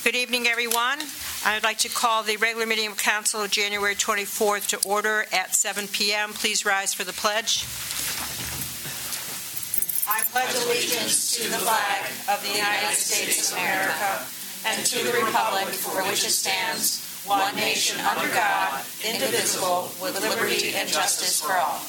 Good evening, everyone. I would like to call the regular meeting of Council of January 24th to order at 7 p.m. Please rise for the pledge. I pledge allegiance to the flag of the United States of America and to the republic for which it stands, one nation under God, indivisible, with liberty and justice for all.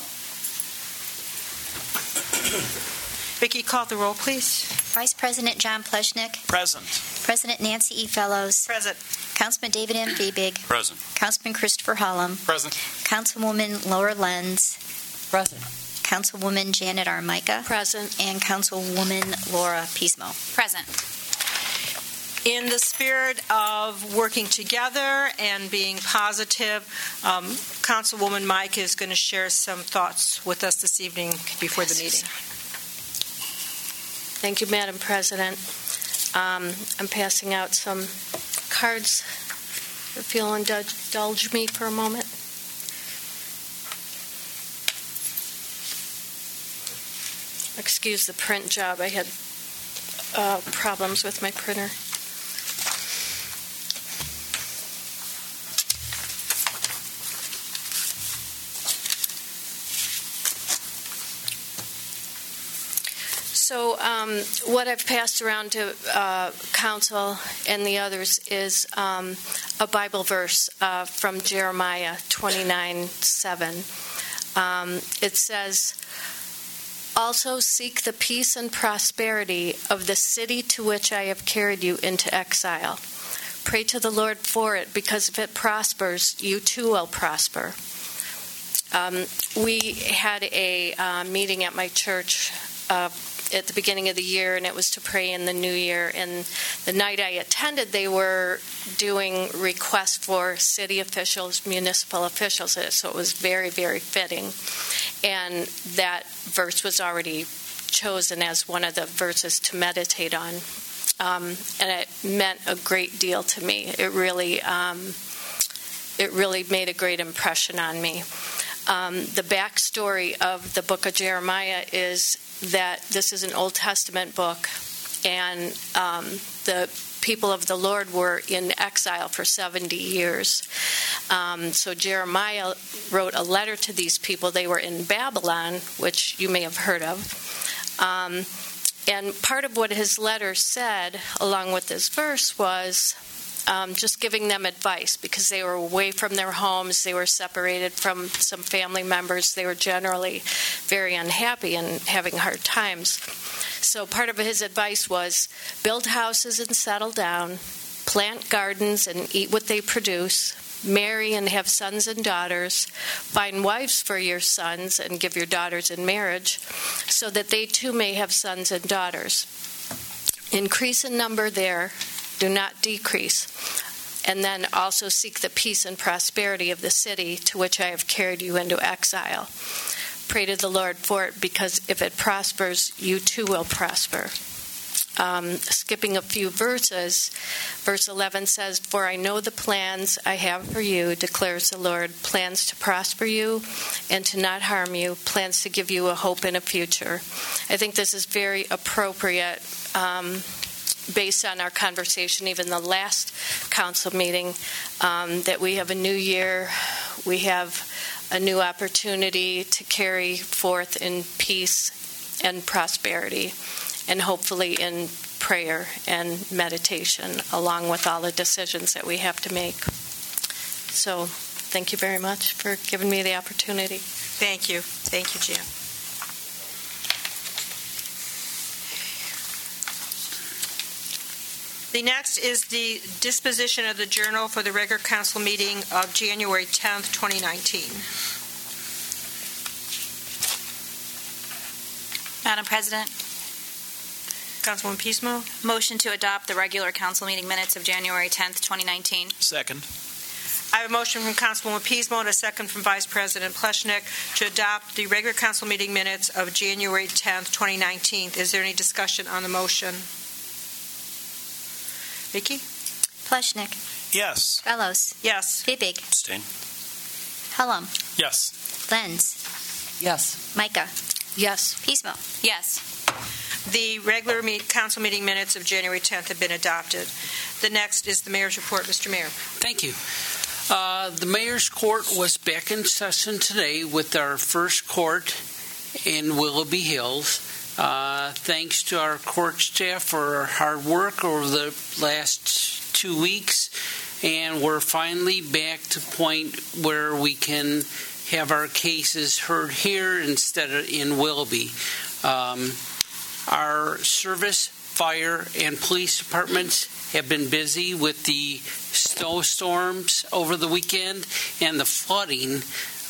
Vicki, call the roll, please. Vice President John Pleshnick. Present. President Nancy E. Fellows. Present. Councilman David M. Fiebig. Present. Councilman Christopher Hollum. Present. Councilwoman Laura Lenz. Present. Councilwoman Janet R. Micah. Present. And Councilwoman Laura Pismo. Present. In the spirit of working together and being positive, Councilwoman Mike is going to share some thoughts with us this evening before the meeting. Thank you, Madam President. I'm passing out some cards. If you'll indulge me for a moment. Excuse the print job. I had problems with my printer. So what I've passed around to Council and the others is a Bible verse from Jeremiah 29:7. It says, "Also seek the peace and prosperity of the city to which I have carried you into exile. Pray to the Lord for it, because if it prospers, you too will prosper." We had a meeting at my church at the beginning of the year, and it was to pray in the new year. And the night I attended, they were doing requests for city officials, municipal officials, so it was very, very fitting. And that verse was already chosen as one of the verses to meditate on. And it meant a great deal to me. It really made a great impression on me. The backstory of the book of Jeremiah is that this is an Old Testament book, and the people of the Lord were in exile for 70 years. So Jeremiah wrote a letter to these people. They were in Babylon, which you may have heard of. And part of what his letter said, along with this verse, was just giving them advice, because they were away from their homes, they were separated from some family members, they were generally very unhappy and having hard times. So part of his advice was build houses and settle down, plant gardens and eat what they produce, marry and have sons and daughters, find wives for your sons and give your daughters in marriage, so that they too may have sons and daughters. Increase in number there, do not decrease. And then also seek the peace and prosperity of the city to which I have carried you into exile. Pray to the Lord for it, because if it prospers, you too will prosper. Skipping a few verses, verse 11 says, "For I know the plans I have for you, declares the Lord, plans to prosper you and to not harm you, plans to give you a hope and a future." I think this is very appropriate based on our conversation, even the last council meeting, that we have a new year, we have a new opportunity to carry forth in peace and prosperity, and hopefully in prayer and meditation, along with all the decisions that we have to make. So thank you very much for giving me the opportunity. Thank you. Thank you, Jan. The next is the disposition of the journal for the regular council meeting of January 10th, 2019. Madam President, Councilwoman Pismo. motion to adopt the regular council meeting minutes of January 10th, 2019. Second. I have a motion from Councilwoman Pismo and a second from Vice President Pleshnick to adopt the regular council meeting minutes of January 10th, 2019. Is there any discussion on the motion? Vicki? Pleshnick. Yes. Fellows. Yes. Fiebig. Abstain. Hollum. Yes. Lenz. Yes. Micah. Yes. Pismo. Yes. The regular council meeting minutes of January 10th have been adopted. The next is the mayor's report. Mr. Mayor. Thank you. The mayor's court was back in session today with our first court in Willoughby Hills. Thanks to our court staff for our hard work over the last 2 weeks, and we're finally back to the point where we can have our cases heard here instead of in Willoughby. Our service, fire, and police departments have been busy with the snowstorms over the weekend and the flooding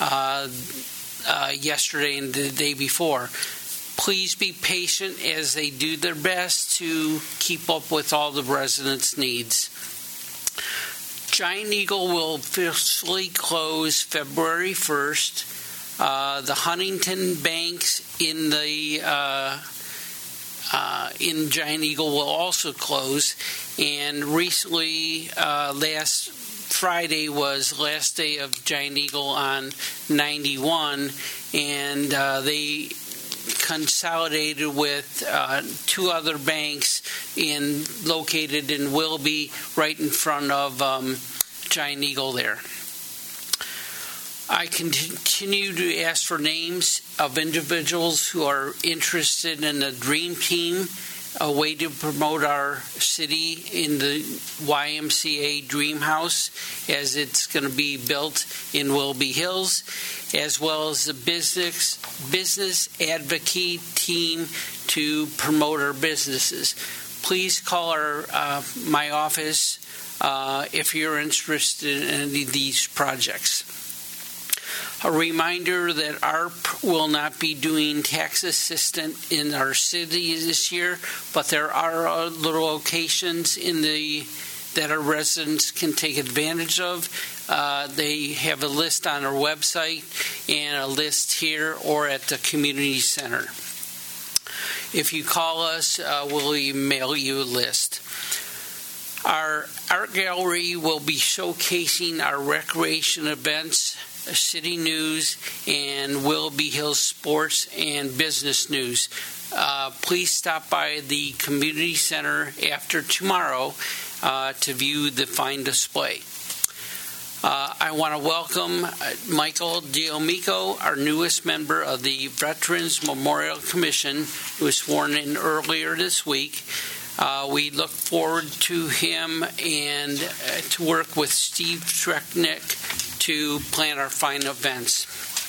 yesterday and the day before. Please be patient as they do their best to keep up with all the residents' needs. Giant Eagle will officially close February 1st. The Huntington banks in Giant Eagle will also close. And recently, last Friday was last day of Giant Eagle on 91, and they consolidated with 2 other banks located in Willoughby, right in front of Giant Eagle there. I continue to ask for names of individuals who are interested in the Dream Team, a way to promote our city in the YMCA Dream House, as it's going to be built in Willoughby Hills, as well as the business advocate team to promote our businesses. Please call my office if you're interested in any of these projects. A reminder that ARP will not be doing tax assistance in our city this year, but there are other locations that our residents can take advantage of. They have a list on our website and a list here or at the community center. If you call us, we'll email you a list. Our art gallery will be showcasing our recreation events, city news, and Willoughby Hills sports and business news. Please stop by the community center after tomorrow to view the fine display. I want to welcome Michael D'Amico, our newest member of the Veterans Memorial Commission, who was sworn in earlier this week. We look forward to him and to work with Steve Treknick to plan our fine events.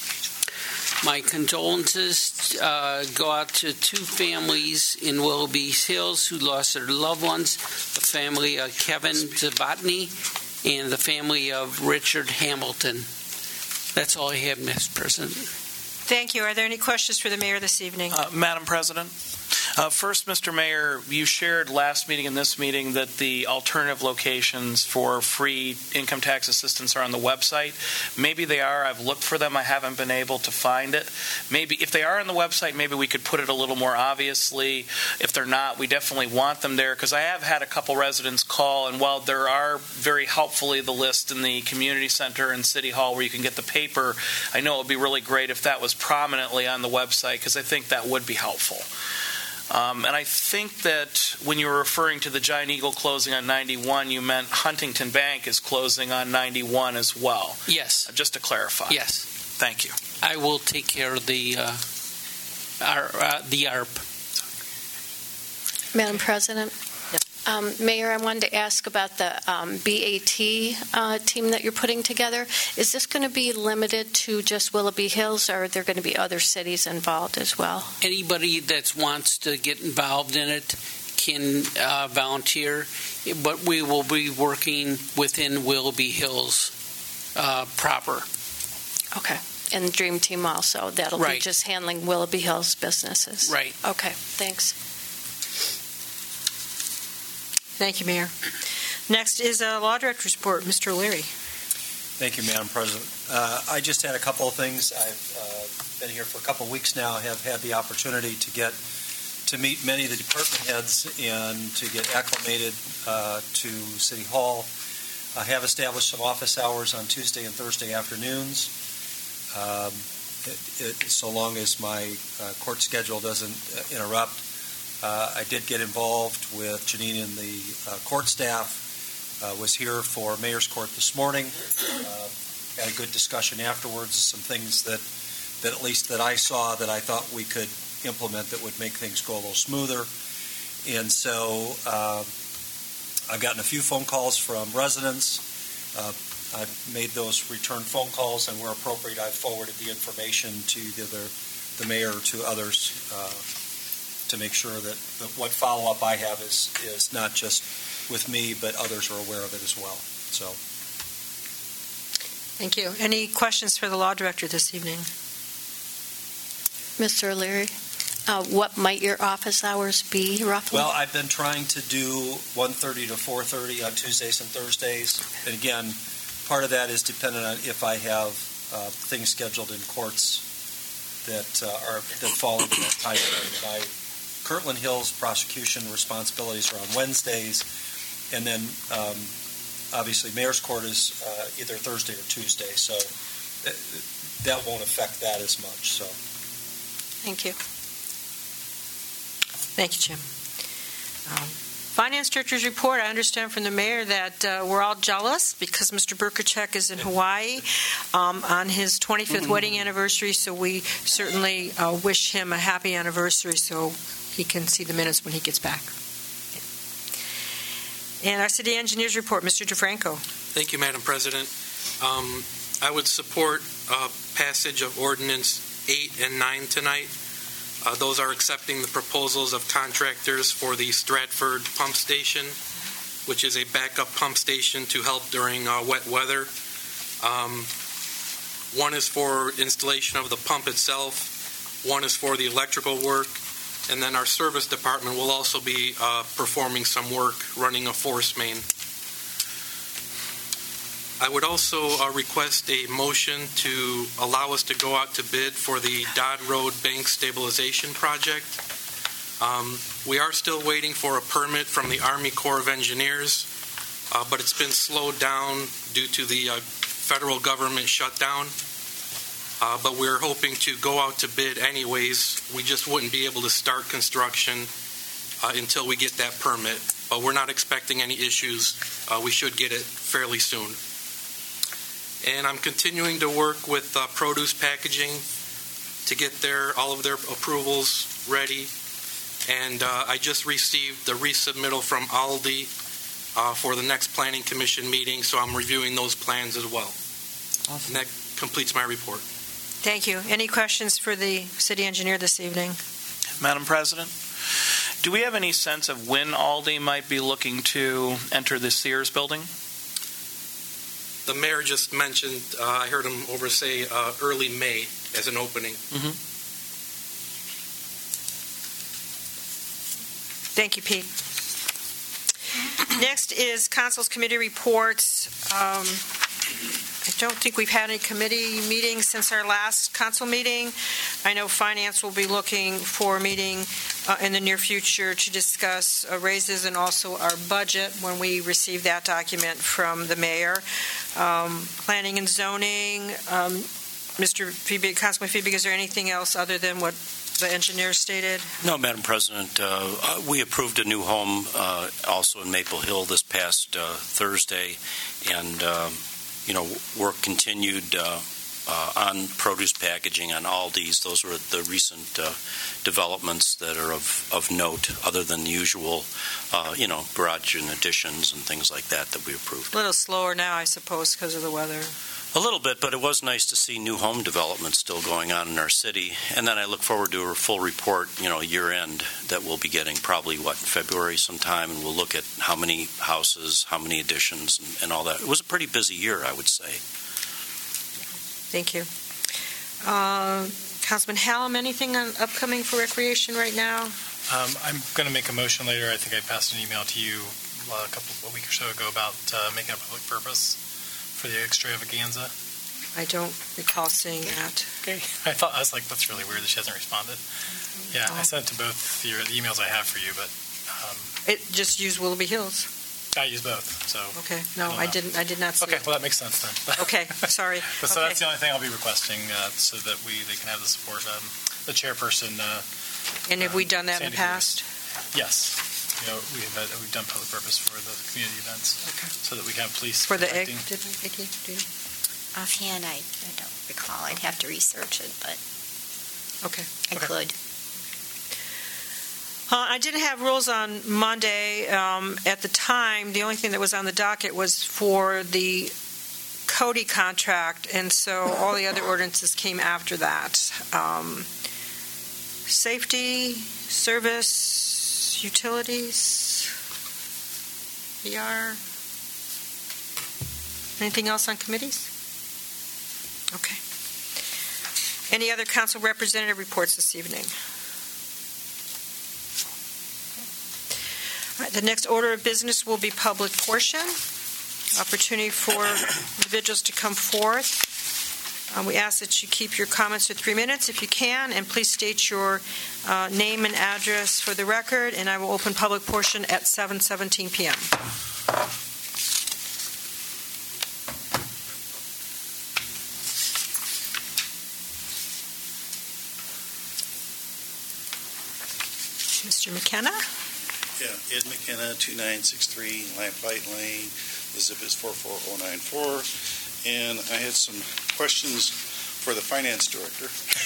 My condolences go out to 2 families in Willoughby Hills who lost their loved ones, the family of Kevin Zabatny and the family of Richard Hamilton. That's all I have, Mr. President. Thank you. Are there any questions for the mayor this evening? Madam President? First, Mr. Mayor, you shared last meeting and this meeting that the alternative locations for free income tax assistance are on the website. Maybe they are. I've looked for them. I haven't been able to find it. Maybe if they are on the website, maybe we could put it a little more obviously. If they're not, we definitely want them there, because I have had a couple residents call, and while there are very helpfully the list in the community center and City Hall where you can get the paper, I know it would be really great if that was prominently on the website, because I think that would be helpful. And I think that when you were referring to the Giant Eagle closing on 91, you meant Huntington Bank is closing on 91 as well. Yes. Just to clarify. Yes. Thank you. I will take care of the ARP. Madam President? Mayor, I wanted to ask about the BAT team that you're putting together. Is this going to be limited to just Willoughby Hills, or are there going to be other cities involved as well? Anybody that wants to get involved in it can volunteer, but we will be working within Willoughby Hills proper. Okay. And Dream Team also. That'll right. be just handling Willoughby Hills businesses. Right. Okay. Thanks. Thank you, Mayor. Next is a Law Director's report. Mr. O'Leary. Thank you, Madam President. I just had a couple of things. I've been here for a couple of weeks now. I have had the opportunity to meet many of the department heads and to get acclimated to City Hall. I have established some office hours on Tuesday and Thursday afternoons, so long as my court schedule doesn't interrupt. I did get involved with Janine and the court staff. Was here for Mayor's Court this morning. Had a good discussion afterwards. Some things that at least that I saw that I thought we could implement that would make things go a little smoother. And so I've gotten a few phone calls from residents. I've made those return phone calls, and where appropriate, I've forwarded the information to either the mayor or to others to make sure that what follow-up I have is not just with me, but others are aware of it as well. So, thank you. Any questions for the law director this evening? Mr. O'Leary, what might your office hours be, roughly? Well, I've been trying to do 1:30 to 4:30 on Tuesdays and Thursdays. And again, part of that is dependent on if I have things scheduled in courts that fall into that time frame. Kirtland Hill's prosecution responsibilities are on Wednesdays, and then obviously Mayor's Court is either Thursday or Tuesday, so that won't affect that as much. So, thank you. Thank you, Jim. Finance Director's report. I understand from the mayor that we're all jealous because Mr. Burkacek is in Hawaii on his 25th wedding anniversary, so we certainly wish him a happy anniversary so he can see the minutes when he gets back. And our city engineer's report, Mr. DeFranco. Thank you, Madam President. I would support passage of Ordinance 8 and 9 tonight. Those are accepting the proposals of contractors for the Stratford Pump Station, which is a backup pump station to help during wet weather. One is for installation of the pump itself. One is for the electrical work. And then our service department will also be performing some work running a force main. I would also request a motion to allow us to go out to bid for the Dodd Road Bank Stabilization Project. We are still waiting for a permit from the Army Corps of Engineers, but it's been slowed down due to the federal government shutdown. But we're hoping to go out to bid anyways. We just wouldn't be able to start construction until we get that permit. But we're not expecting any issues. We should get it fairly soon. And I'm continuing to work with Produce Packaging to get all of their approvals ready. And I just received the resubmittal from Aldi for the next Planning Commission meeting, so I'm reviewing those plans as well. Awesome. And that completes my report. Thank you. Any questions for the city engineer this evening? Madam President, do we have any sense of when Aldi might be looking to enter the Sears building? The mayor just mentioned, I heard him say early May as an opening. Mm-hmm. Thank you, Pete. Next is Council's committee reports. I don't think we've had any committee meetings since our last council meeting. I know Finance will be looking for a meeting in the near future to discuss raises and also our budget when we receive that document from the mayor. Planning and zoning, Mr. Fiebig, Councilman Fiebig, is there anything else other than what the engineer stated? No, Madam President. We approved a new home also in Maple Hill this past Thursday, and work continued on produce packaging on Aldi's. Those were the recent developments that are of note, other than the usual, garage and additions and things like that we approved. A little slower now, I suppose, because of the weather. A little bit, but it was nice to see new home development still going on in our city. And then I look forward to a full report, year-end, that we'll be getting probably, in February sometime, and we'll look at how many houses, how many additions, and all that. It was a pretty busy year, I would say. Thank you. Councilman Hallam, anything upcoming for recreation right now? I'm going to make a motion later. I think I passed an email to you a week or so ago about making a public purpose for the extravaganza. I don't recall seeing that. Okay. I was like, that's really weird that she hasn't responded. Yeah, I sent it to both the emails I have for you, but it just used Willoughby Hills. I use both, so. Okay, no, I did not see Okay, it. well, that makes sense then. Okay, sorry. So that's the only thing I'll be requesting, so that they can have the support. The chairperson. And have we done that in the Sandy past? Yes. We've done public purpose for the community events, so that we can have police For the egg, protecting. did we, Vicki? Offhand, I don't recall. I'd have to research it, but Okay. I could. I didn't have rules on Monday. At the time, the only thing that was on the docket was for the Cody contract, and so all the other ordinances came after that. Safety, service, utilities, ER. Anything else on committees? Okay. Any other council representative reports this evening? All right, the next order of business will be public portion. Opportunity for individuals to come forth. We ask that you keep your comments to 3 minutes if you can, and please state your name and address for the record, and I will open public portion at 7:17 p.m. Mr. McKenna? Yeah, Ed McKenna, 2963 Lamplight Lane. The zip is 44094. And I had some questions for the finance director.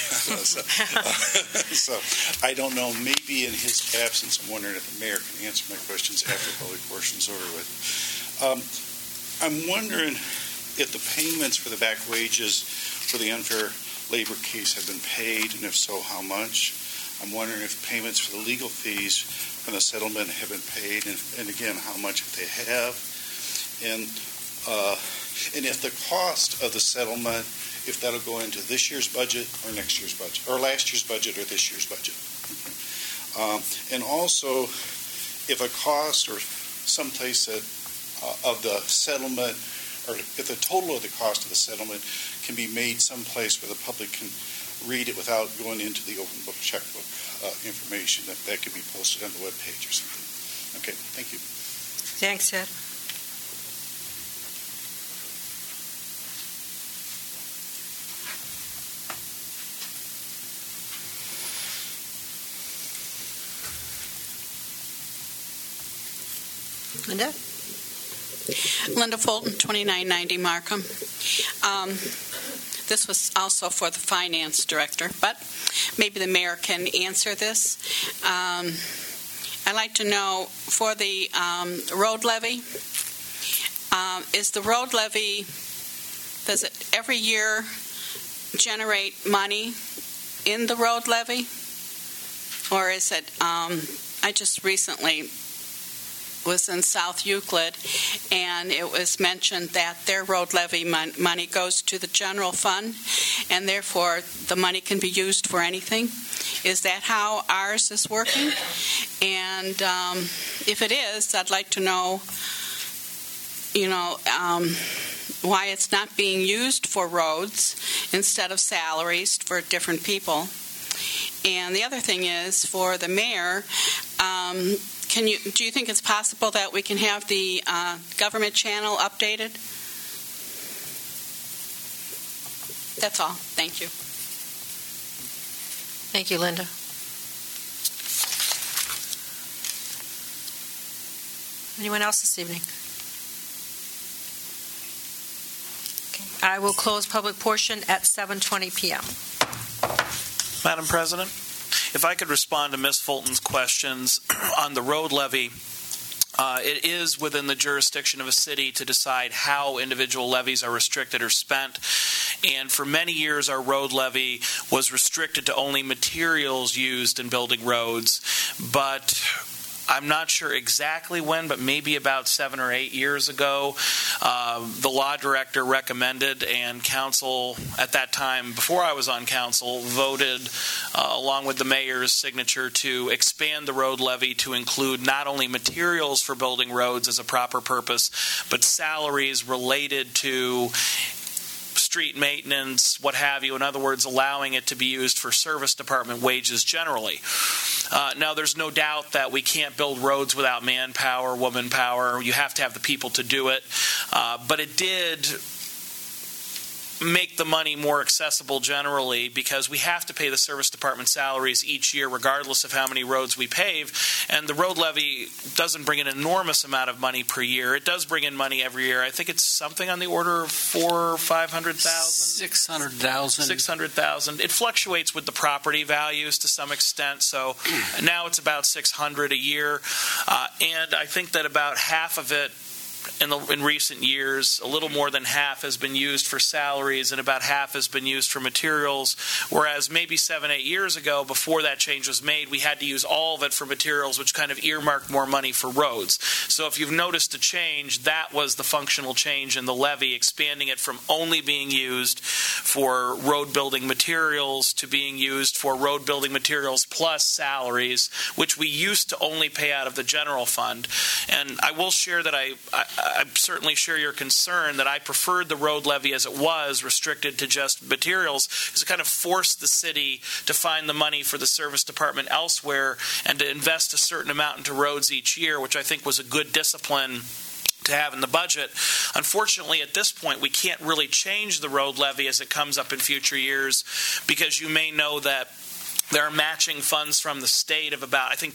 So I don't know, maybe in his absence, I'm wondering if the mayor can answer my questions after public portion's over with. I'm wondering if the payments for the back wages for the unfair labor case have been paid, and if so, how much? I'm wondering if payments for the legal fees from the settlement have been paid, and again, how much if they have. And if the cost of the settlement, if that'll go into this year's budget or next year's budget, or last year's budget or this year's budget. And also, if a cost or someplace that of the settlement, or if the total of the cost of the settlement can be made someplace where the public can read it without going into the open book checkbook information, that could be posted on the web page or something. Okay, thank you. Thanks, Ed. Linda? Linda Fulton, 2990 Markham. This was also for the finance director, but maybe the mayor can answer this. I'd like to know, for the road levy, is the road levy, does it every year generate money in the road levy? Or is it, I just recently was in South Euclid, and it was mentioned that their road levy money goes to the general fund, and therefore the money can be used for anything. Is that how ours is working? And if it is, I'd like to know, why it's not being used for roads instead of salaries for different people. And the other thing is, for the mayor, do you think it's possible that we can have the government channel updated? That's all. Thank you. Thank you, Linda. Anyone else this evening? Okay. I will close public portion at 7:20 p.m. Madam President, if I could respond to Ms. Fulton's questions on the road levy. It is within the jurisdiction of a city to decide how individual levies are restricted or spent. And for many years, our road levy was restricted to only materials used in building roads. But I'm not sure exactly when, but maybe about 7 or 8 years ago, the law director recommended, and council at that time, before I was on council, voted along with the mayor's signature to expand the road levy to include not only materials for building roads as a proper purpose, but salaries related to street maintenance, what have you. In other words, allowing it to be used for service department wages generally. Now, there's no doubt that we can't build roads without manpower, woman power. You have to have the people to do it. But it did make the money more accessible generally, because we have to pay the service department salaries each year regardless of how many roads we pave, and the road levy doesn't bring an enormous amount of money per year. It does bring in money every year. I think it's something on the order of $400,000 or $500,000. 600,000. 600,000. It fluctuates with the property values to some extent, so now it's about $600 a year, and I think that about half of it in recent years, a little more than half has been used for salaries and about half has been used for materials, whereas maybe 7-8 years ago, before that change was made, we had to use all of it for materials, which kind of earmarked more money for roads. So if you've noticed a change, that was the functional change in the levy, expanding it from only being used for road building materials to being used for road building materials plus salaries, which we used to only pay out of the general fund. And I will share that I certainly share your concern that I preferred the road levy as it was, restricted to just materials, because it kind of forced the city to find the money for the service department elsewhere and to invest a certain amount into roads each year, which I think was a good discipline to have in the budget. Unfortunately, at this point, we can't really change the road levy as it comes up in future years, because you may know that there are matching funds from the state of about, I think,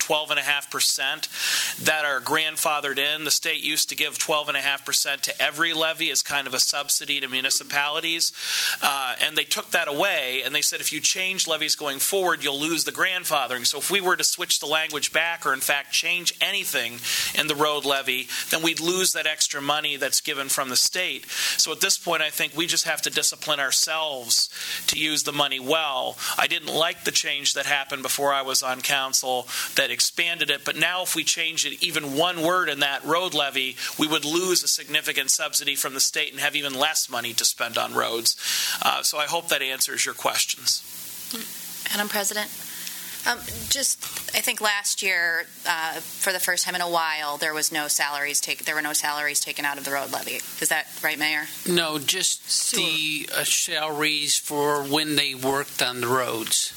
12.5% that are grandfathered in. The state used to give 12.5% to every levy as kind of a subsidy to municipalities, and they took that away, and they said if you change levies going forward, you'll lose the grandfathering. So if we were to switch the language back or, in fact, change anything in the road levy, then we'd lose that extra money that's given from the state. So at this point, I think we just have to discipline ourselves to use the money well. I didn't like the change that happened before I was on council that expanded it, but now if we change it even one word in that road levy, we would lose a significant subsidy from the state and have even less money to spend on roads. So I hope that answers your questions. Madam President, I think last year, for the first time in a while, there were no salaries taken out of the road levy. Is that right, Mayor? No, just the salaries for when they worked on the roads.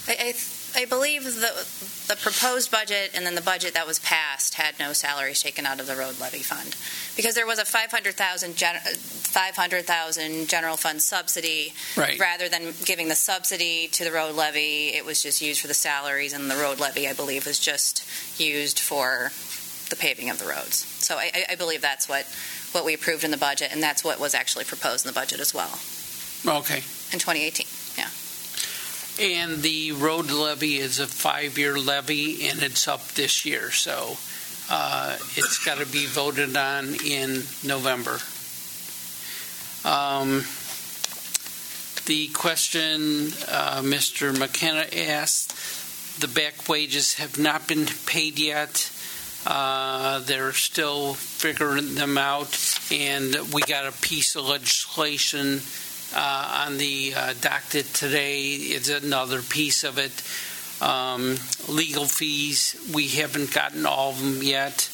I believe the proposed budget and then the budget that was passed had no salaries taken out of the road levy fund, because there was a $500,000 general fund subsidy. Right. Rather than giving the subsidy to the road levy, it was just used for the salaries, and the road levy, I believe, was just used for the paving of the roads. So I believe that's what we approved in the budget, and that's what was actually proposed in the budget as well. Okay. In 2018. And the road levy is a 5-year levy, and it's up this year, so it's got to be voted on in November. The question Mr. McKenna asked, the back wages have not been paid yet. They're still figuring them out, and we got a piece of legislation on the docket today. Is another piece of it. Legal fees, we haven't gotten all of them yet.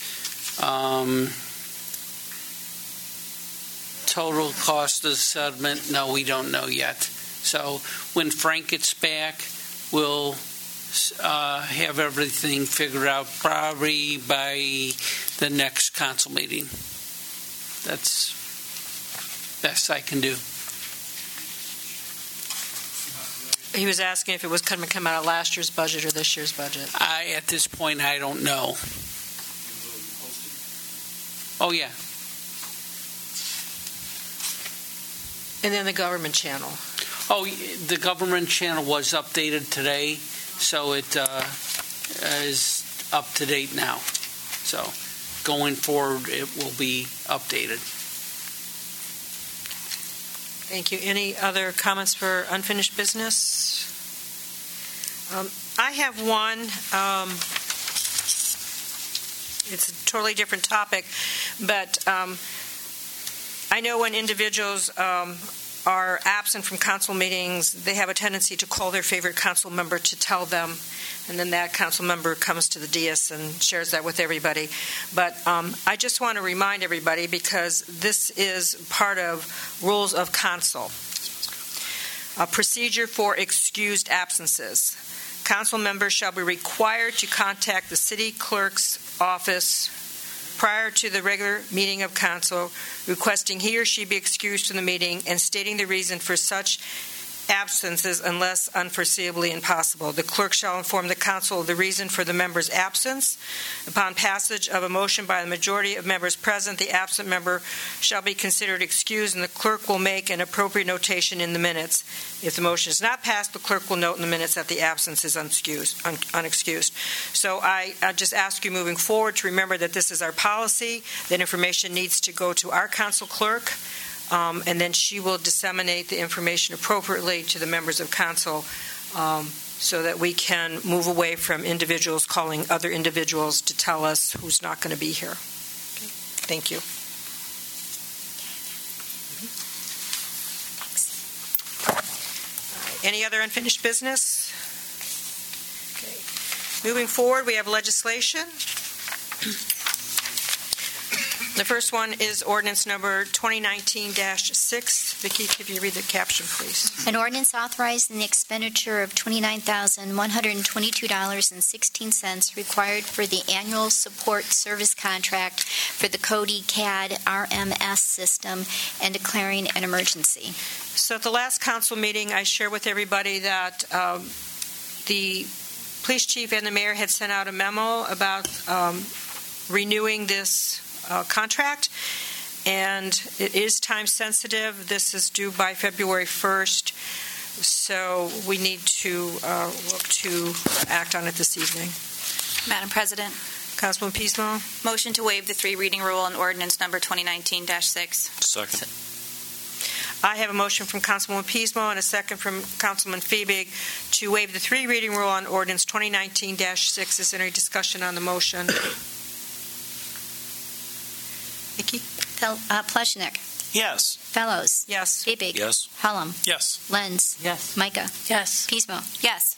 Total cost of the settlement, no, we don't know yet. So when Frank gets back, we'll have everything figured out probably by the next council meeting. That's best I can do. He was asking if it was going to come out of last year's budget or this year's budget. At this point, I don't know. Oh, yeah. And then the government channel. Oh, the government channel was updated today, so it is up to date now. So going forward, it will be updated. Thank you. Any other comments for unfinished business? I have one. It's a totally different topic, but I know when individuals are absent from council meetings, they have a tendency to call their favorite council member to tell them, and then that council member comes to the dais and shares that with everybody. But I just want to remind everybody, because this is part of rules of council, a procedure for excused absences. Council members shall be required to contact the city clerk's office prior to the regular meeting of council, requesting he or she be excused from the meeting and stating the reason for such absences unless unforeseeably impossible. The clerk shall inform the council of the reason for the member's absence. Upon passage of a motion by the majority of members present, the absent member shall be considered excused, and the clerk will make an appropriate notation in the minutes. If the motion is not passed, the clerk will note in the minutes that the absence is unexcused. So I just ask you moving forward to remember that this is our policy, that information needs to go to our council clerk, and then she will disseminate the information appropriately to the members of council, so that we can move away from individuals calling other individuals to tell us who's not going to be here. Okay. Thank you. Any other unfinished business? Okay. Moving forward, we have legislation. The first one is ordinance number 2019-6. Vicki, if you read the caption, please. An ordinance authorizing the expenditure of $29,122.16 required for the annual support service contract for the Cody CAD RMS system and declaring an emergency. So at the last council meeting, I shared with everybody that the police chief and the mayor had sent out a memo about renewing this contract, and it is time sensitive. This is due by February 1st, so we need to look to act on it this evening. Madam President, Councilman Pismo. motion to waive the 3-reading rule on ordinance number 2019-6. Second. I have a motion from Councilwoman Pismo and a second from Councilman Fiebig to waive the 3-reading rule on ordinance 2019-6. Is there any discussion on the motion? Vicki? Pleshnik. Yes. Fellows. Yes. Fiebig. Yes. Hullum. Yes. Lenz. Yes. Micah. Yes. Pismo. Yes.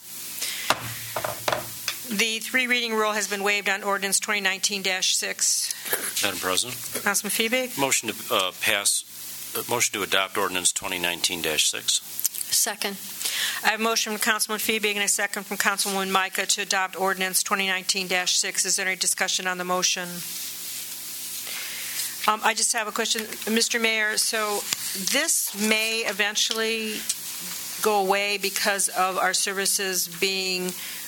The 3-reading rule has been waived on ordinance 2019-6. Madam President, Councilman Fiebig? motion to motion to adopt ordinance 2019-6. Second. I have a motion from Councilman Fiebig and a second from Councilwoman Micah to adopt ordinance 2019-6. Is there any discussion on the motion? I just have a question. Mr. Mayor, so this may eventually go away because of our services being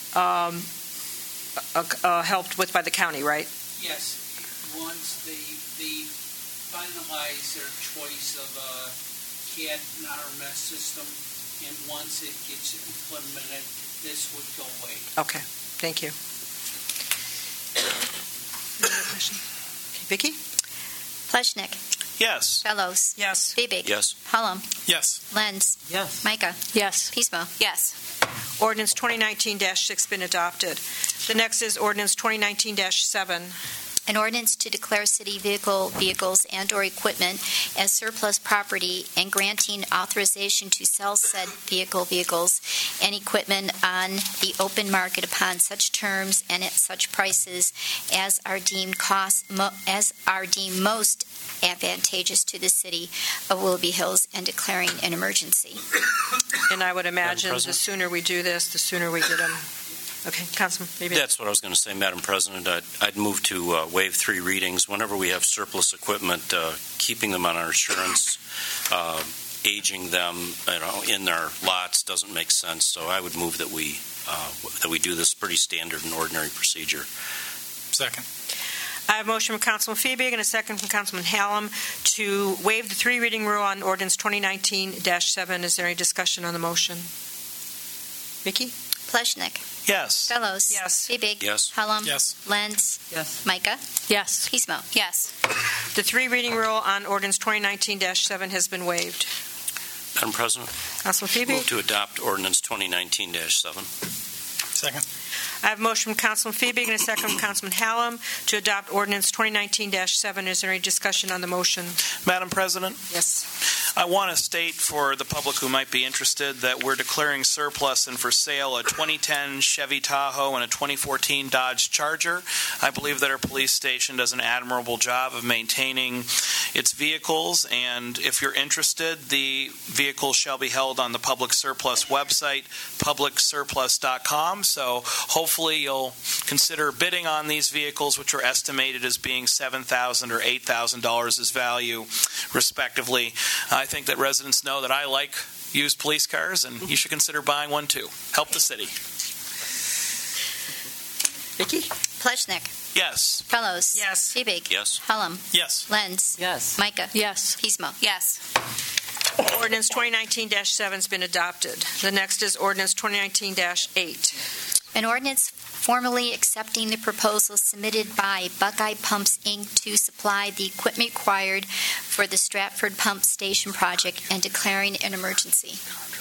helped with by the county, right? Yes, once they finalize their choice of a CAD and RMS system, and once it gets implemented, this would go away. Okay, thank you. Any other questions? Okay, Vicki? Pleshnik. Yes. Fellows. Yes. Fiebig. Yes. Hullum. Yes. Lenz. Yes. Micah. Yes. Pismo. Yes. Ordinance 2019-6 been adopted. The next is ordinance 2019-7. An ordinance to declare city vehicles and/or equipment as surplus property and granting authorization to sell said vehicles and equipment on the open market upon such terms and at such prices as are deemed most advantageous to the city of Willoughby Hills and declaring an emergency. And I would imagine the President? sooner we do this, the sooner we get them. Okay, Councilman, maybe. That's what I was going to say, Madam President. I'd move to waive 3 readings. Whenever we have surplus equipment, keeping them on our insurance, aging them, in their lots doesn't make sense. So I would move that we do this pretty standard and ordinary procedure. Second. I have a motion from Councilman Fiebig and a second from Councilman Hallam to waive the 3-reading rule on ordinance 2019-7. Is there any discussion on the motion? Vicki? Pleshnik. Yes. Fellows. Yes. Fiebig. Yes. Hullum. Yes. Lenz. Yes. Micah. Yes. Pismo. Yes. The 3-reading rule on ordinance 2019-7 has been waived. Madam President, Councilman Fiebig? move to adopt ordinance 2019-7. Second. I have a motion from Councilman Fiebig and a second from Councilman Hallam to adopt ordinance 2019-7. Is there any discussion on the motion? Madam President, Yes. I want to state for the public who might be interested that we're declaring surplus and for sale a 2010 Chevy Tahoe and a 2014 Dodge Charger. I believe that our police station does an admirable job of maintaining its vehicles, and if you're interested, the vehicles shall be held on the Public Surplus website, publicsurplus.com. So hopefully you'll consider bidding on these vehicles, which are estimated as being $7,000 or $8,000 as value, respectively. I think that residents know that I like used police cars, and you should consider buying one too. Help the city. Vicki? Pleshnik. Yes. Fellows. Yes. Fiebig. Yes. Hullum. Yes. Lenz. Yes. Micah. Yes. Pismo. Yes. Ordinance 2019-7 has been adopted. The next is ordinance 2019-8. An ordinance formally accepting the proposal submitted by Buckeye Pumps, Inc. to supply the equipment required for the Stratford Pump Station project and declaring an emergency.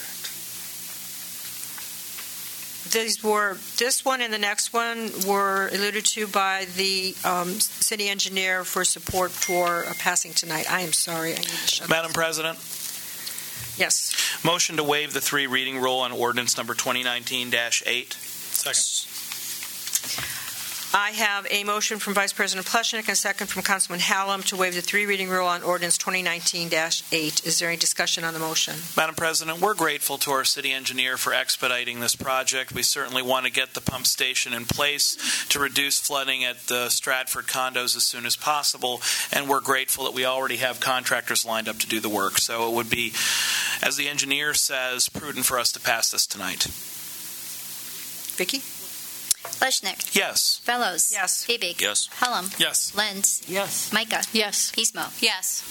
This one and the next one were alluded to by the city engineer for support for passing tonight. I am sorry. I need to shut Madam President, Yes. motion to waive the 3 reading rule on ordinance number 2019-8. Second. I have a motion from Vice President Pleshnik and a second from Councilman Hallam to waive the 3 reading rule on ordinance 2019-8. Is there any discussion on the motion? Madam President, we're grateful to our city engineer for expediting this project. We certainly want to get the pump station in place to reduce flooding at the Stratford condos as soon as possible, and we're grateful that we already have contractors lined up to do the work. So it would be, as the engineer says, prudent for us to pass this tonight. Vicki? Pleshnik. Yes. Fellows. Yes. Fiebig. Yes. Hullum. Yes. Lenz. Yes. Micah. Yes. Pismo. Yes.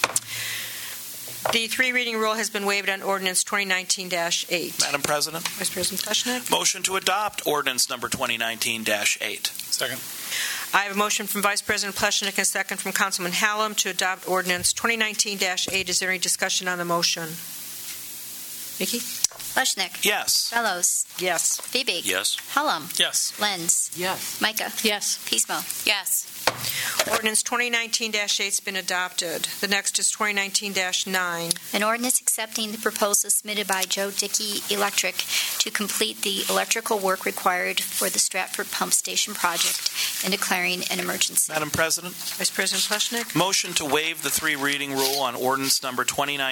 The 3 reading rule has been waived on ordinance 2019-8. Madam President, Vice President Pleshnik? motion to adopt ordinance number 2019-8. Second. I have a motion from Vice President Pleshnik and a second from Councilman Hallam to adopt ordinance 2019-8. Is there any discussion on the motion? Vicki? Pleshnik. Yes. Fellows. Yes. Fiebig. Yes. Hullum. Yes. Lenz. Yes. Micah. Yes. Pismo. Yes. Ordinance 2019-8 has been adopted. The next is 2019-9. An ordinance accepting the proposal submitted by Joe Dickey Electric to complete the electrical work required for the Stratford Pump Station project and declaring an emergency. Madam President, Vice President Pleshnik? motion to waive the 3 reading rule on ordinance number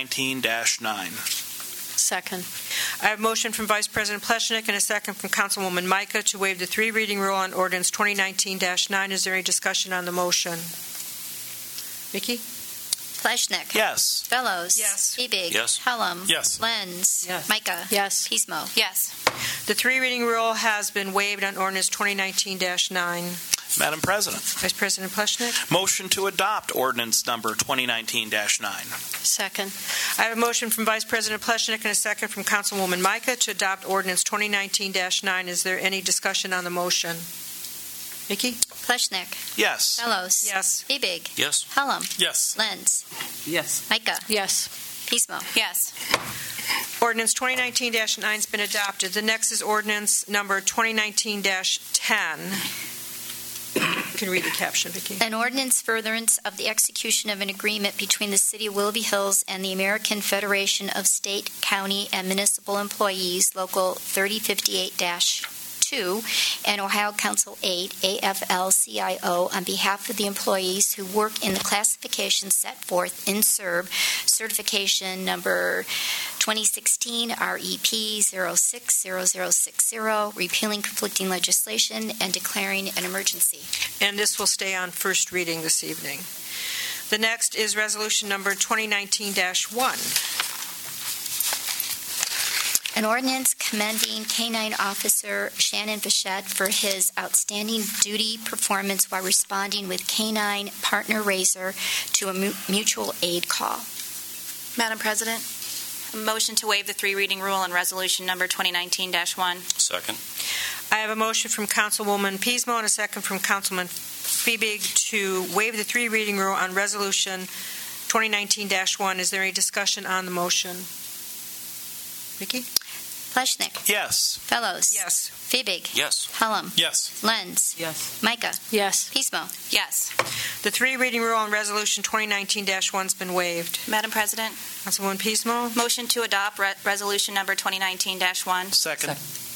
2019-9. Second. I have a motion from Vice President Pleshnik and a second from Councilwoman Micah to waive the 3 reading rule on ordinance 2019-9. Is there any discussion on the motion? Vicki? Pleshnik. Yes. Fellows. Yes. Fiebig. Yes. Hullum. Yes. Lenz. Yes. Micah. Yes. Pismo. Yes. The 3 reading rule has been waived on ordinance 2019-9. Madam President, Vice President Pleshnik? motion to adopt ordinance number 2019-9. Second. I have a motion from Vice President Pleshnik and a second from Councilwoman Micah to adopt ordinance 2019-9. Is there any discussion on the motion? Vicki? Pleshnik. Yes. Fellows. Yes. Fiebig. Yes. Hullum. Yes. Lenz. Yes. Micah. Yes. Pismo. Yes. Ordinance 2019-9 has been adopted. The next is ordinance number 2019-10. You can read the caption, Vicki. An ordinance furtherance of the execution of an agreement between the City of Willoughby Hills and the American Federation of State, County, and Municipal Employees, Local 3058-2, and Ohio Council 8, AFL-CIO, on behalf of the employees who work in the classifications set forth in CERB, certification number 2016 REP 060060, repealing conflicting legislation and declaring an emergency. And this will stay on first reading this evening. The next is resolution number 2019-1. An ordinance commending K-9 Officer Shannon Bichette for his outstanding duty performance while responding with K-9 Partner Razor to a mutual aid call. Madam President, a motion to waive the 3 reading rule on resolution number 2019-1. Second. I have a motion from Councilwoman Pismo and a second from Councilman Fiebig to waive the 3 reading rule on resolution 2019-1. Is there any discussion on the motion? Vicki? Pleshnik. Yes. Fellows. Yes. Fiebig, Yes. Hallam, Yes. Lenz, Yes. Micah, Yes. Pismo. Yes. The three reading rule on Resolution 2019-1's been waived. Madam President, Councilwoman Pismo. motion to adopt resolution number 2019-1. Second.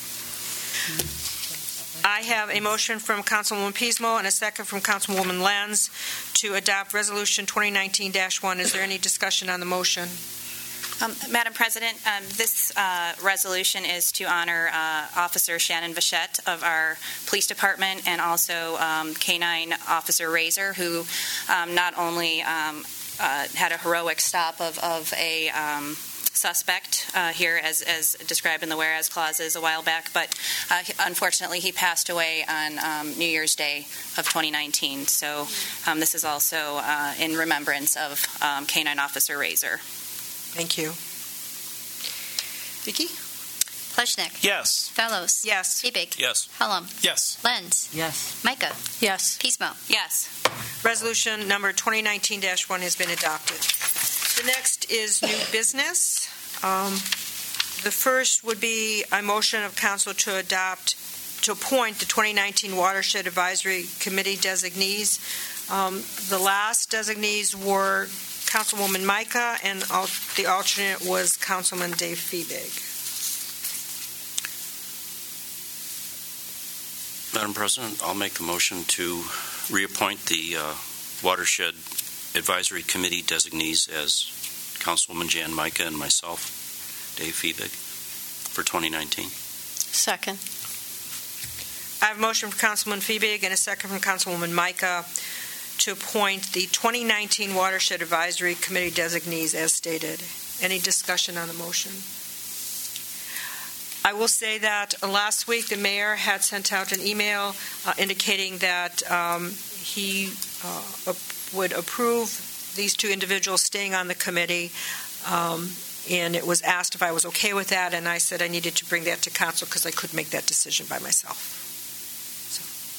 I have a motion from Councilwoman Pismo and a second from Councilwoman Lenz to adopt Resolution 2019-1. Is there any discussion on the motion? Madam President, this resolution is to honor Officer Shannon Vachette of our police department and also K-9 Officer Razor, who not only had a heroic stop of a suspect here as described in the whereas clauses a while back, but unfortunately he passed away on New Year's Day of 2019. So this is also in remembrance of K-9 Officer Razor. Thank you. Vicki? Pleshnik, Yes. Fellows, Yes. Fiebig, Yes. Hallam, Yes. Lenz, Yes. Micah, Yes. Pismo. Yes. Resolution number 2019-1 has been adopted. The next is new business. The first would be a motion of council to appoint the 2019 Watershed Advisory Committee designees. The last designees were Councilwoman Micah, and the alternate was Councilman Dave Fiebig. Madam President, I'll make the motion to reappoint the Watershed Advisory Committee designees as Councilwoman Jan Micah and myself, Dave Fiebig, for 2019. Second. I have a motion from Councilman Fiebig and a second from Councilwoman Micah to appoint the 2019 Watershed Advisory Committee designees as stated. Any discussion on the motion? I will say that last week the mayor had sent out an email indicating that he would approve these two individuals staying on the committee, and it was asked if I was okay with that, and I said I needed to bring that to council because I couldn't make that decision by myself. So.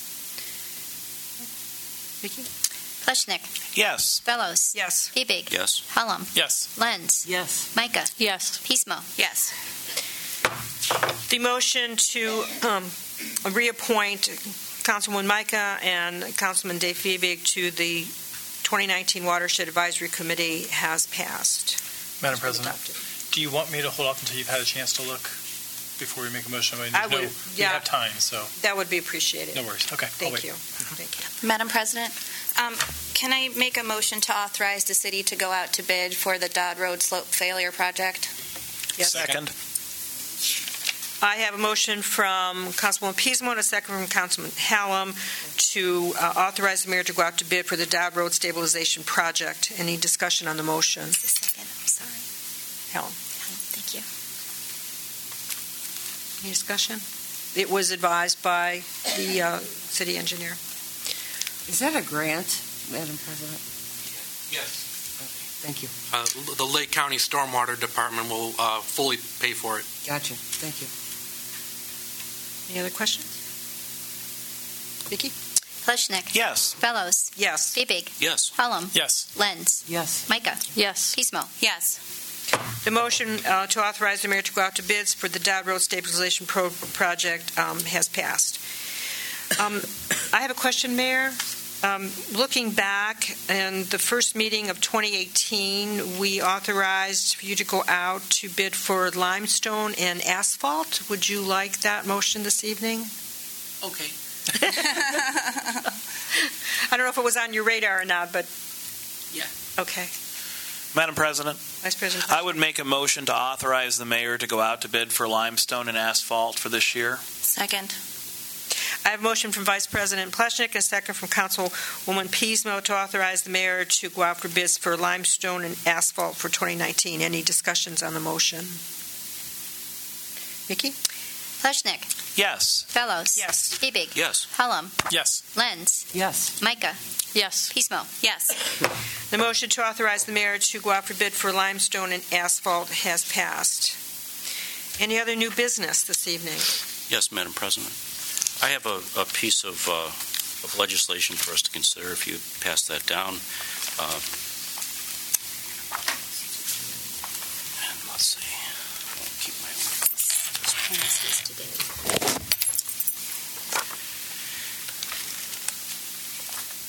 Vicki? Pleshnik, Yes. Fellows, Yes. Fiebig, Yes. Hallam, Yes. Lenz, Yes. Micah, Yes. Pismo. Yes. The motion to reappoint Councilwoman Micah and Councilman Dave Fiebig to the 2019 Watershed Advisory Committee has passed. Madam President, do you want me to hold off until you've had a chance to look before we make a motion? I I would, we yeah. have time, so That would be appreciated. no worries. Okay, I'll Thank wait. you. Thank you. Madam President, can I make a motion to authorize the city to go out to bid for the Dodd Road Slope Failure Project? Yes. Second. I have a motion from Councilwoman Pismo and a second from Councilman Hallam to authorize the mayor to go out to bid for the Dodd Road Stabilization Project. Any discussion on the motion? Just a second, I'm sorry. Hallam. Thank you. Any discussion? It was advised by the city engineer. Is that a grant, Madam President? Yes. Thank you. The Lake County Stormwater Department will fully pay for it. Gotcha. Thank you. Any other questions? Vicki? Pleshnik, Yes. Fellows, Yes. Fiebig, Yes. Hallam, Yes. Lenz, Yes. Micah, Yes. Pismo. Yes. The motion to authorize the mayor to go out to bids for the Dodd Road Stabilization Project has passed. I have a question, Mayor. Looking back in the first meeting of 2018, we authorized for you to go out to bid for limestone and asphalt. Would you like that motion this evening? Okay. I don't know if it was on your radar or not, but... Yeah. Okay. Madam President, Vice President. I would make a motion to authorize the mayor to go out to bid for limestone and asphalt for this year. Second. I have a motion from Vice President Pleshnik and a second from Councilwoman Pismo to authorize the mayor to go out for bids for limestone and asphalt for 2019. Any discussions on the motion? Vicki? Pleshnik, Yes. Fellows, Yes. Fiebig, Yes. Hallam, Yes. Lenz, Yes. Micah, Yes. Pismo. Yes. The motion to authorize the mayor to go out for bid for limestone and asphalt has passed. Any other new business this evening? Yes, Madam President. I have a piece of legislation for us to consider if you pass that down. And let's see. I'll keep my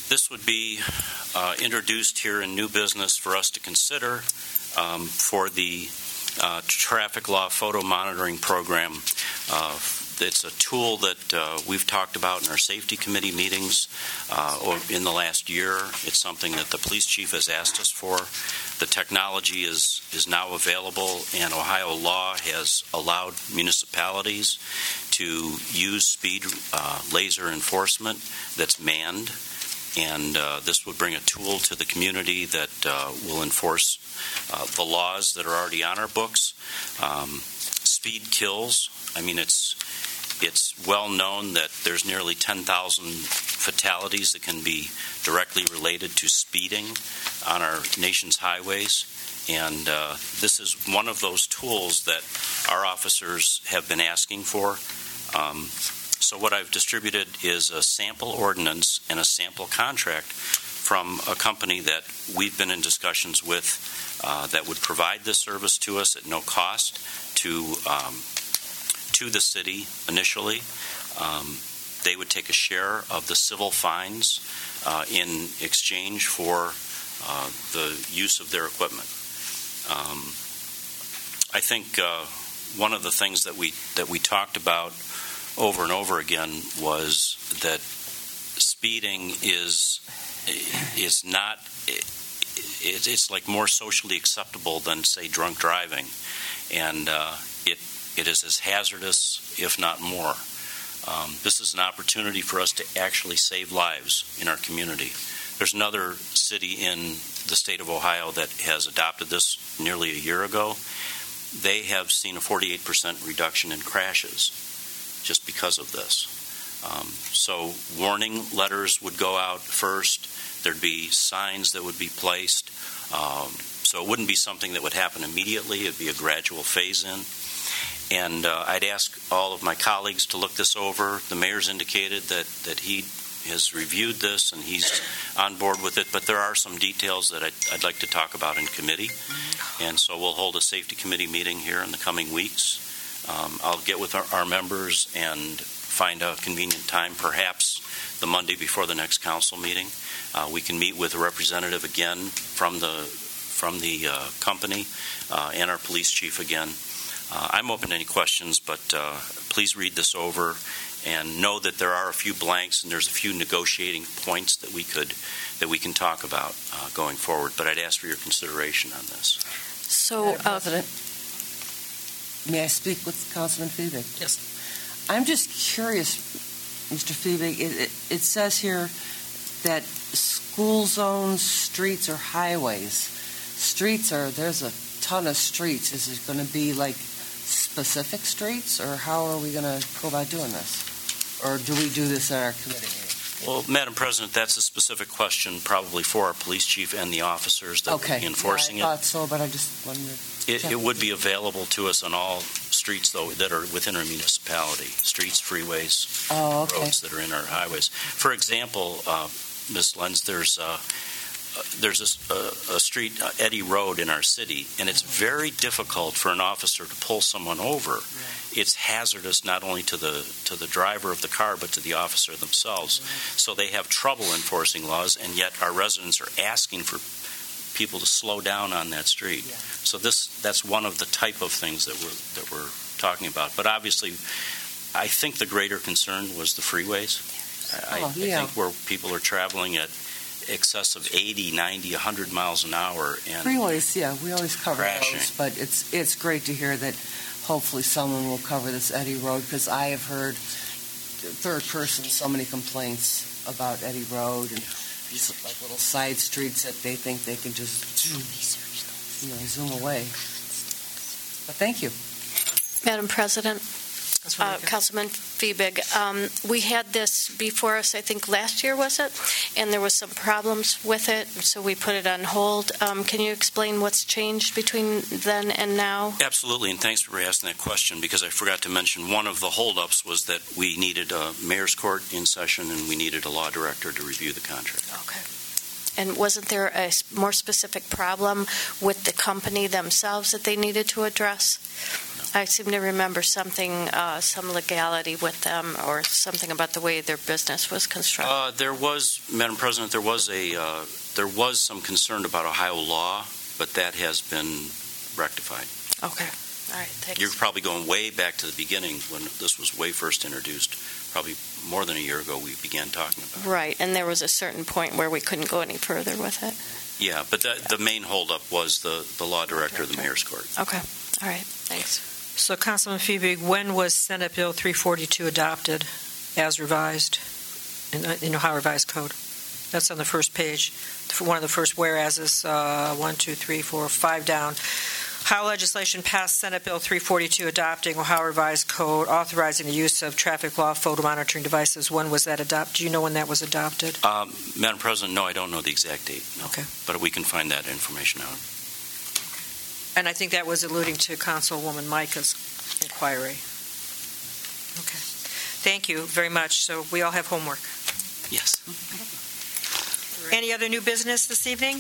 This would be introduced here in new business for us to consider for the traffic law photo monitoring program. It's a tool that we've talked about in our safety committee meetings in the last year. It's something that the police chief has asked us for. The technology is now available, and Ohio law has allowed municipalities to use speed laser enforcement that's manned. And this would bring a tool to the community that will enforce the laws that are already on our books. Speed kills. I mean, it's well known that there's nearly 10,000 fatalities that can be directly related to speeding on our nation's highways. And this is one of those tools that our officers have been asking for. So what I've distributed is a sample ordinance and a sample contract from a company that we've been in discussions with that would provide this service to us at no cost to the city initially. They would take a share of the civil fines in exchange for the use of their equipment. I think one of the things that we talked about over and over again was that speeding is not, it's like more socially acceptable than, say, drunk driving, and it is as hazardous, if not more. This is an opportunity for us to actually save lives in our community. There's another city in the state of Ohio that has adopted this nearly a year ago. They have seen a 48% reduction in crashes just because of this. So warning letters would go out first. There'd be signs that would be placed. So it wouldn't be something that would happen immediately. It'd be a gradual phase-in. And I'd ask all of my colleagues to look this over. The mayor's indicated that he has reviewed this and he's on board with it, but there are some details that I'd like to talk about in committee. And so we'll hold a safety committee meeting here in the coming weeks. I'll get with our members and find a convenient time, perhaps the Monday before the next council meeting. We can meet with a representative again from the company and our police chief again. I'm open to any questions, but please read this over and know that there are a few blanks and there's a few negotiating points that we can talk about going forward. But I'd ask for your consideration on this. So, President, may I speak with Councilman Fiebig? Yes. I'm just curious, Mr. Fiebig. It says here that school zones, streets, or highways. There's a ton of streets. Is it going to be like specific streets, or how are we going to go about doing this? Or do we do this at our committee meeting? Well, Madam President, that's a specific question probably for our police chief and the officers that will be enforcing it. I thought so, but I just wanted to It would be available to us on all streets, though, that are within our municipality, streets, freeways, roads that are in our highways. For example, Ms. Lenz, there's a street, Eddy Road, in our city, and it's very difficult for an officer to pull someone over. It's hazardous not only to the driver of the car, but to the officer themselves. So they have trouble enforcing laws, and yet our residents are asking for people to slow down on that street. So that's one of the type of things that we're talking about. But obviously, I think the greater concern was the freeways. I think where people are traveling at excess of 80, 90, 100 miles an hour. And freeways, we always cover crashing. Those, but it's great to hear that hopefully someone will cover this Eddy Road, because I have heard third person so many complaints about Eddy Road and these like little side streets that they think they can just zoom away. But thank you. Madam President, Councilman Fiebig, we had this before us, I think last year, was it? And there was some problems with it, so we put it on hold. Can you explain what's changed between then and now? Absolutely, and thanks for asking that question, because I forgot to mention one of the holdups was that we needed a mayor's court in session and we needed a law director to review the contract. Okay. And wasn't there a more specific problem with the company themselves that they needed to address? I seem to remember something, some legality with them, or something about the way their business was constructed. There was, Madam President, there was some concern about Ohio law, but that has been rectified. Okay. All right. Thanks. You're probably going way back to the beginning when this was way first introduced. Probably more than a year ago we began talking about it. Right, and there was a certain point where we couldn't go any further with it. Yeah, but the main holdup was the law director of the mayor's court. Okay. All right. Thanks. So, Councilman Feebig, when was Senate Bill 342 adopted as revised in Ohio Revised Code? That's on the first page. One of the first whereases, 1, 2, 3, 4, 5 down. Ohio legislation passed Senate Bill 342 adopting Ohio Revised Code authorizing the use of traffic law photo monitoring devices. When was that adopted? Do you know when that was adopted? Madam President, no, I don't know the exact date. No. Okay. But we can find that information out. And I think that was alluding to Councilwoman Micah's inquiry. Okay. Thank you very much. So we all have homework. Yes. Any other new business this evening?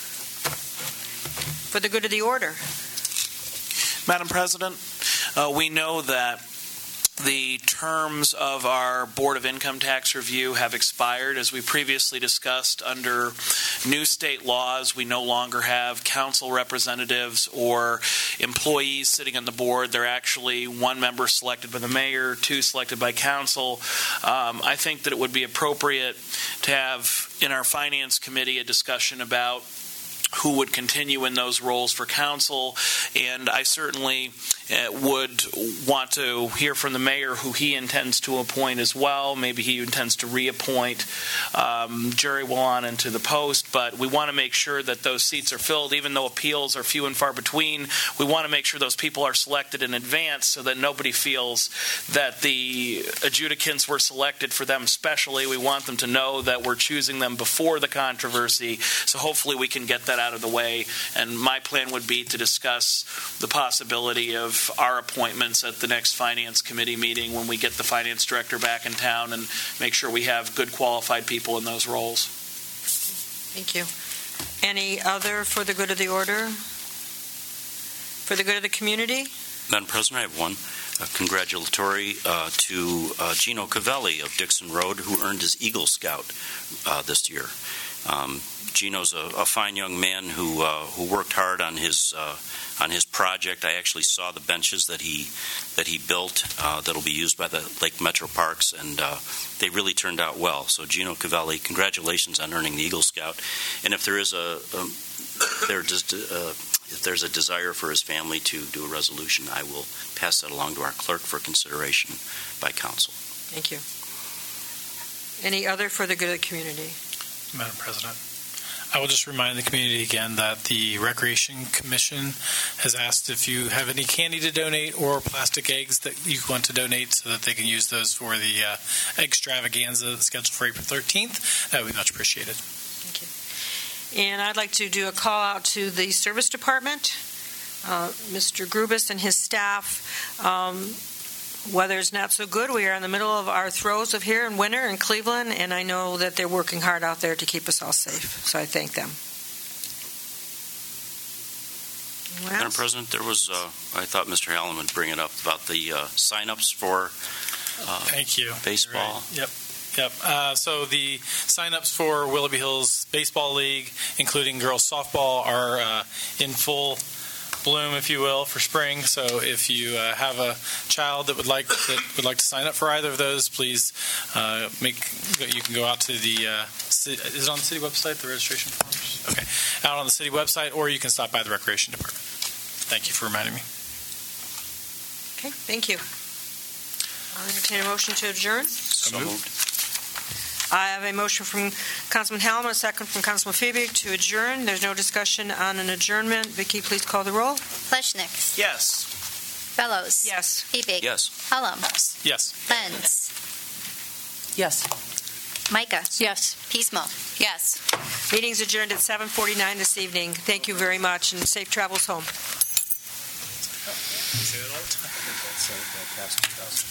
For the good of the order. Madam President, we know that the terms of our Board of Income Tax Review have expired. As we previously discussed, under new state laws, we no longer have council representatives or employees sitting on the board. They're actually one member selected by the mayor, 2 selected by council. I think that it would be appropriate to have in our Finance Committee a discussion about who would continue in those roles for council, and I certainly would want to hear from the mayor who he intends to appoint as well. Maybe he intends to reappoint Jerry Willan into the post, but we want to make sure that those seats are filled. Even though appeals are few and far between, we want to make sure those people are selected in advance so that nobody feels that the adjudicants were selected for them specially. We want them to know that we're choosing them before the controversy, so hopefully we can get that out of the way. And my plan would be to discuss the possibility of our appointments at the next Finance Committee meeting when we get the finance director back in town and make sure we have good qualified people in those roles. Thank you. Any other for the good of the order? For the good of the community? Madam President, I have one. Congratulatory to Gino Cavelli of Dixon Road, who earned his Eagle Scout this year. Gino's a fine young man who worked hard on his project. I actually saw the benches that he built that'll be used by the Lake Metro Parks, and they really turned out well. So Gino Cavelli, congratulations on earning the Eagle Scout. And if there is if there's a desire for his family to do a resolution, I will pass that along to our clerk for consideration by council. Thank you. Any other for the good of the community? Madam President, I will just remind the community again that the Recreation Commission has asked if you have any candy to donate or plastic eggs that you want to donate so that they can use those for the extravaganza that's scheduled for April 13th. That would be much appreciated. Thank you. And I'd like to do a call out to the service department. Mr. Grubus and his staff. Weather's not so good. We are in the middle of our throes of here in winter in Cleveland, and I know that they're working hard out there to keep us all safe. So I thank them. Madam President, there was, I thought Mr. Allen would bring it up about the sign-ups for Thank you. baseball. Right. Yep. So the sign-ups for Willoughby Hills Baseball League, including girls softball, are in full bloom, if you will, for spring. So if you have a child that would like to sign up for either of those, please you can go out to the is it on the city website, the registration forms? Okay, out on the city website, or you can stop by the Recreation Department. Thank you for reminding me. Okay, thank you. I'll entertain a motion to adjourn. So moved. I have a motion from Councilman Hallam, a second from Councilman Feebig to adjourn. There's no discussion on an adjournment. Vicki, please call the roll. Pleshnik. Yes. Fellows. Yes. Feebig. Yes. Hallam. Yes. Lenz. Yes. Micah. Yes. Pismo. Yes. Meeting's adjourned at 7:49 this evening. Thank you very much, and safe travels home. Say that all the time.